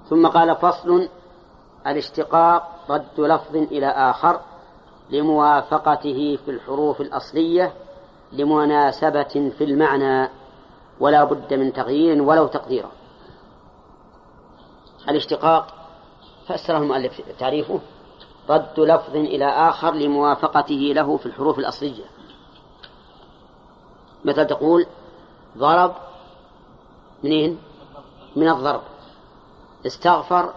ثم قال فصل: الاشتقاق رد لفظ إلى آخر لموافقته في الحروف الأصلية لمناسبة في المعنى ولا بد من تغيير ولو تقديرا. الاشتقاق فسره المؤلف تعريفه: رد لفظ إلى آخر لموافقته له في الحروف الأصلية. مثل تقول ضرب منين؟ من الضرب. استغفر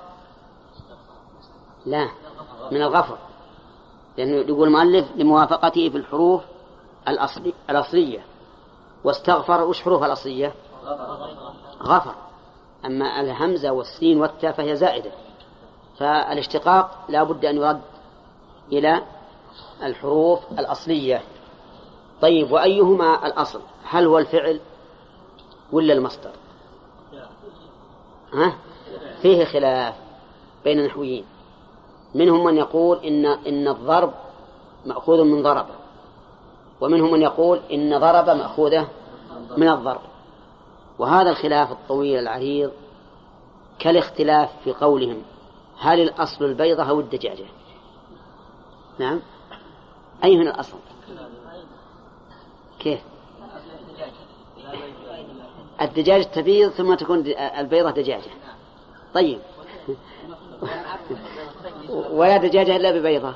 لا، من الغفر، لأنه يقول المؤلف لموافقته في الحروف الأصلية. واستغفر وش حروف الأصلية؟ غفر. أما الهمزة والسين والتاء فهي زائدة، فالاشتقاق لا بد أن يرد إلى الحروف الأصلية. طيب، وأيهما الأصل؟ هل هو الفعل ولا المصدر؟ فيه خلاف بين النحويين. منهم من يقول إن الضرب مأخوذ من ضرب، ومنهم من يقول إن ضرب مأخوذة من الضرب. وهذا الخلاف الطويل العريض كالاختلاف في قولهم هل الأصل البيضة أو الدجاجة؟ نعم، أي من الأصل؟ كيف؟ الدجاجة تبيض ثم تكون البيضة دجاجة. طيب، ولا دجاجة إلا ببيضة.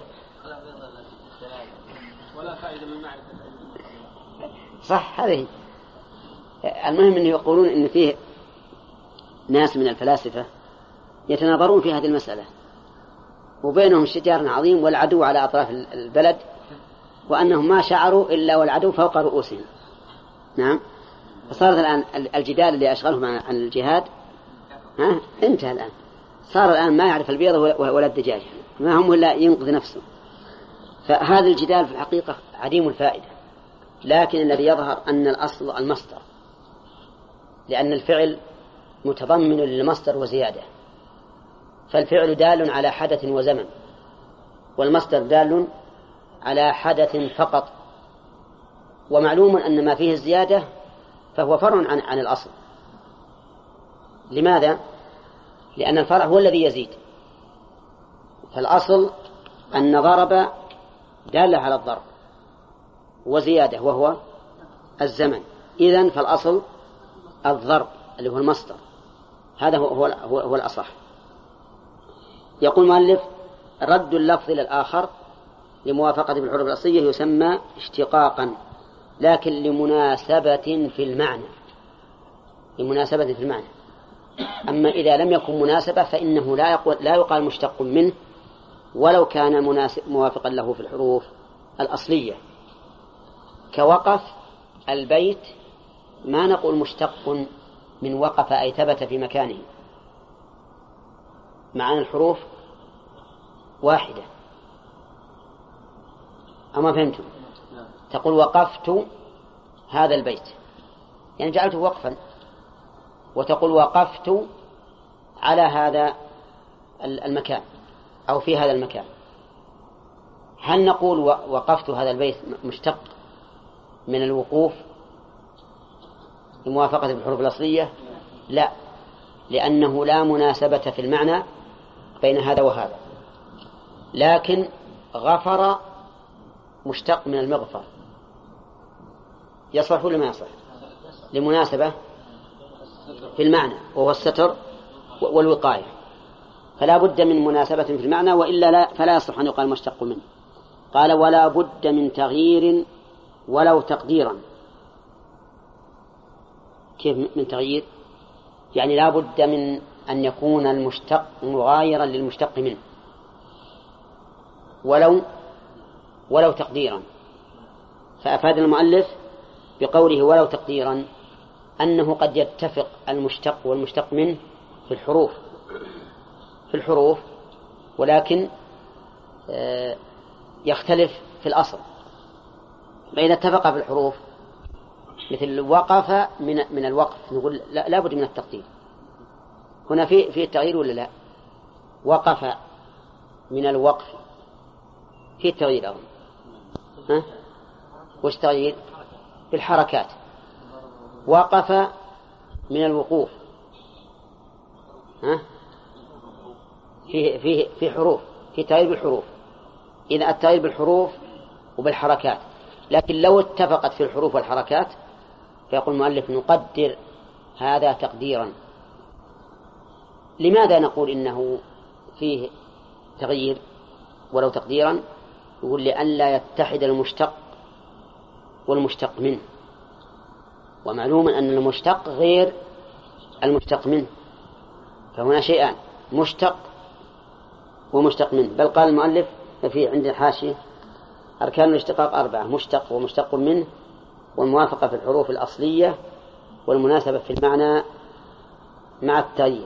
ولا فائدة من معرفة. صح، هذه. المهم أن يقولون إن فيه ناس من الفلاسفة يتناظرون في هذه المسألة، وبينهم شجار عظيم والعدو على أطراف البلد، وأنهم ما شعروا إلا والعدو فوق رؤوسهم. نعم. فصارت الآن الجدال اللي أشغلهم عن الجهاد انتهى الآن. صار الآن ما يعرف البيضة ولا الدجاج، ما هم إلا ينقذ نفسه. فهذا الجدال في الحقيقة عديم الفائدة، لكن الذي يظهر أن الأصل المصدر، لأن الفعل متضمن للمصدر وزيادة، فالفعل دال على حدث وزمن، والمصدر دال على حدث فقط. ومعلوم أن ما فيه الزيادة فهو فرع عن الأصل. لماذا؟ لأن الفرع هو الذي يزيد. فالأصل أن ضرب دال على الضرب وزيادة وهو الزمن، إذن فالأصل الضرب اللي هو المصدر، هذا هو الأصح. يقول المؤلف: رد اللفظ إلى الآخر لموافقة بالحروف الأصلية يسمى اشتقاقا، لكن لمناسبة في المعنى. لمناسبة في المعنى. أما إذا لم يكن مناسبة فإنه لا يقال مشتق منه ولو كان موافقا له في الحروف الأصلية. كوقف البيت ما نقول مشتق من وقف أي ثبت في مكانه، مع أن الحروف واحدة. أما فهمتم؟ تقول وقفت هذا البيت، يعني جعلته وقفا، وتقول وقفت على هذا المكان أو في هذا المكان. هل نقول وقفت هذا البيت مشتق من الوقوف لموافقة بالحروف الأصلية؟ لا، لأنه لا مناسبة في المعنى بين هذا وهذا. لكن غفر مشتق من المغفر، يصلح ولا ما يصلح؟ لمناسبة في المعنى، وهو الستر والوقاية، فلا بد من مناسبة في المعنى، وإلا فلا يصلح أن يقال مشتق منه. قال ولا بد من تغيير ولو تقديرا. كيف من تغيير؟ يعني لا بد من أن يكون المشتق مغايرا للمشتق منه ولو تقديرا. فأفاد المؤلف بقوله ولو تقديرا أنه قد يتفق المشتق والمشتق منه في الحروف ولكن يختلف في الأصل. فإذا اتفق في الحروف مثل وقف من الوقف نقول لا بد من التقدير. هنا في التغيير ولا لا؟ وقف من الوقف في التغيير أظن. وش تغيير؟ في الحركات. وقف من الوقوف في حروف، في تغيير بالحروف. إذا التغيير بالحروف وبالحركات، لكن لو اتفقت في الحروف والحركات فيقول المؤلف نقدر هذا تقديرا. لماذا نقول إنه فيه تغيير ولو تقديرا؟ يقول لئلا يتحد المشتق والمشتق منه، ومعلوم أن المشتق غير المشتق منه، فهنا شيئان، مشتق ومشتق منه. بل قال المؤلف في عند الحاشية أركان الاشتقاق 4: مشتق ومشتق منه، والموافقة في الحروف الأصلية، والمناسبة في المعنى مع التغيير.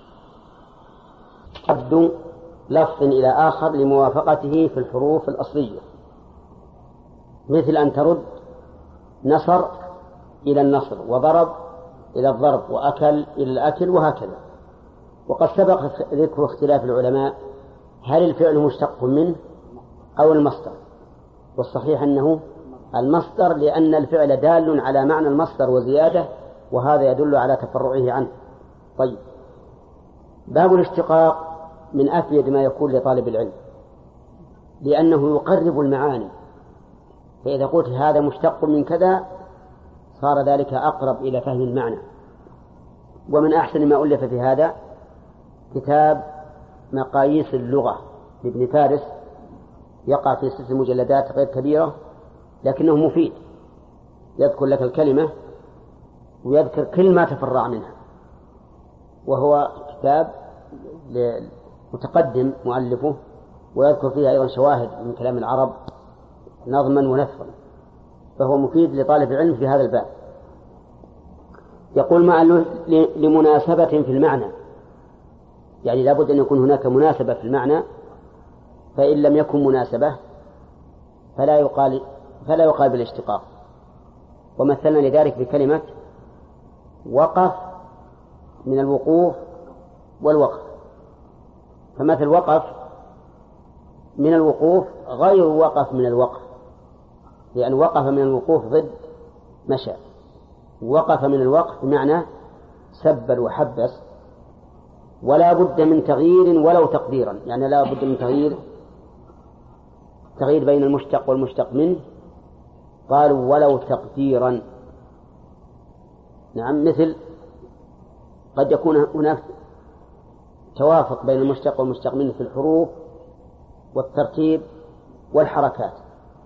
عد لفظ إلى آخر لموافقته في الحروف الأصلية، مثل أن ترد نصر إلى النصر، وضرب إلى الضرب، وأكل إلى الأكل، وهكذا. وقد سبق ذكر اختلاف العلماء هل الفعل مشتق منه أو المصدر، والصحيح أنه المصدر، لأن الفعل دال على معنى المصدر وزيادة، وهذا يدل على تفرعه عنه. طيب، باب الاشتقاق من أفيد ما يكون لطالب العلم، لأنه يقرب المعاني، فإذا قلت هذا مشتق من كذا صار ذلك أقرب إلى فهم المعنى. ومن أحسن ما ألف في هذا كتاب مقاييس اللغة لابن فارس، يقع في 6 مجلدات غير كبيرة، لكنه مفيد، يذكر لك الكلمة ويذكر كل ما تفرع منها، وهو كتاب متقدم مؤلفه، ويذكر فيه أيضا شواهد من كلام العرب نظما ونثرا، فهو مفيد لطالب العلم في هذا الباب. يقول مع لمناسبة في المعنى، يعني لابد أن يكون هناك مناسبة في المعنى، فإن لم يكن مناسبة فلا يقال بالاشتقاق. ومثلنا لذلك بكلمة وقف من الوقوف والوقف، فمثل وقف من الوقوف غير وقف من الوقف، لأن وقف من الوقوف ضد مشى، وقف من الوقف بمعنى سبل وحبس، ولا بد من تغيير ولو تقديرا، يعني لا بد من تغيير بين المشتق والمشتق منه، قالوا ولو تقديرا. نعم، مثل قد يكون هناك توافق بين المشتق والمشتق منه في الحروف والترتيب والحركات،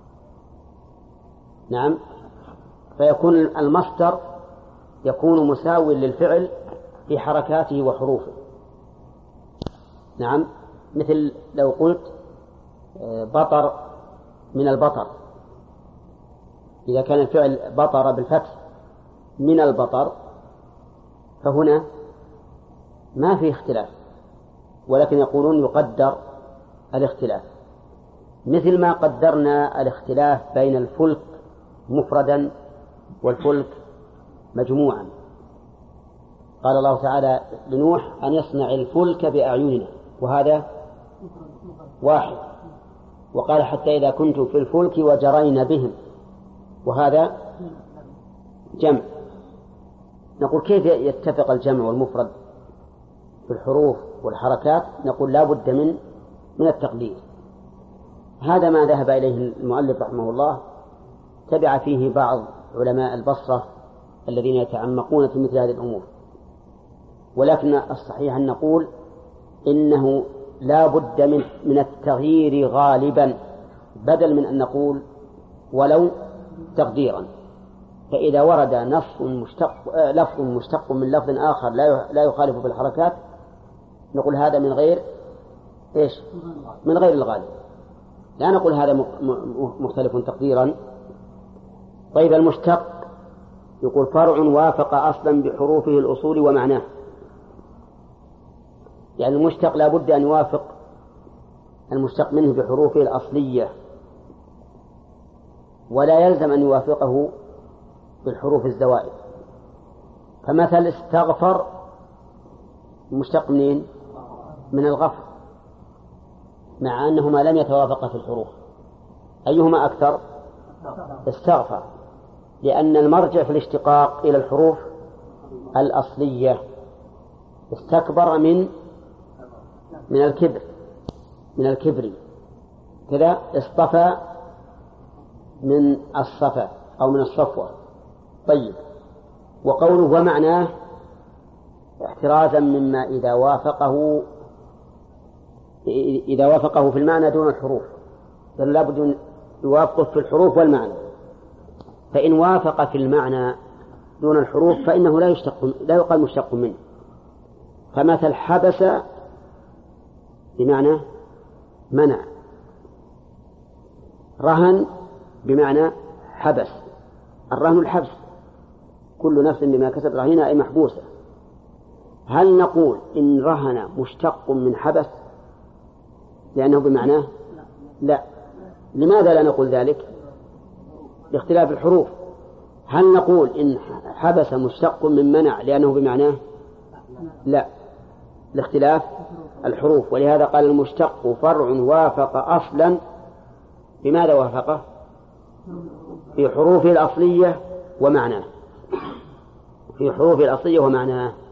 نعم، فيكون المصدر يكون مساوي للفعل في حركاته وحروفه. نعم، مثل لو قلت بطر من البطر، إذا كان الفعل بطر بالفتح من البطر فهنا ما في اختلاف، ولكن يقولون يقدر الاختلاف، مثل ما قدرنا الاختلاف بين الفلك مفردا والفلك مجموعا. قال الله تعالى لنوح أن يصنع الفلك بأعيننا، وهذا واحد، وقال حتى إذا كنتم في الفلك وجرين بهم، وهذا جمع. نقول كيف يتفق الجمع والمفرد في الحروف والحركات؟ نقول لا بد من التقدير. هذا ما ذهب إليه المؤلف رحمه الله، تبع فيه بعض علماء البصرة الذين يتعمقون في مثل هذه الأمور، ولكن الصحيح أن نقول إنه لا بد من التغيير غالبا، بدل من أن نقول ولو تقديرا. فإذا ورد لفظ مشتق من لفظ آخر لا يخالف في الحركات، نقول هذا من غير من غير الغالب، لا نقول هذا مختلف تقديرا. طيب، المشتق يقول فرع وافق أصلا بحروفه الأصول ومعناه، يعني المشتق لا بد أن يوافق المشتق منه بحروفه الأصلية، ولا يلزم أن يوافقه بالحروف الزوائد. فمثل استغفر مشتق من الغفر، مع أنهما لم يتوافقا في الحروف، أيهما أكثر؟ استغفر، لأن المرجع في الاشتقاق إلى الحروف الأصلية. استكبر من من الكبر كذا. اصطفى من الصفا أو من الصفوة. طيب، وقوله ومعناه احترازا مما إذا وافقه في المعنى دون الحروف، بل لابد يوافقه في الحروف والمعنى. فإن وافق في المعنى دون الحروف فإنه لا يقال مشتق منه. فمثل حبس بمعنى منع، رهن بمعنى حبس. الرهن الحبس، كل نفس بما كسب رهينة أي محبوسة. هل نقول إن رهن مشتق من حبس لأنه بمعناه؟ لا. لماذا لا نقول ذلك؟ لاختلاف الحروف. هل نقول إن حبس مشتق من منع لأنه بمعناه؟ لا، لاختلاف الحروف. ولهذا قال المشتق فرع وافق أصلا. بماذا وافقه؟ في حروفه الأصلية ومعناه، في حروفه الأصلية ومعناه.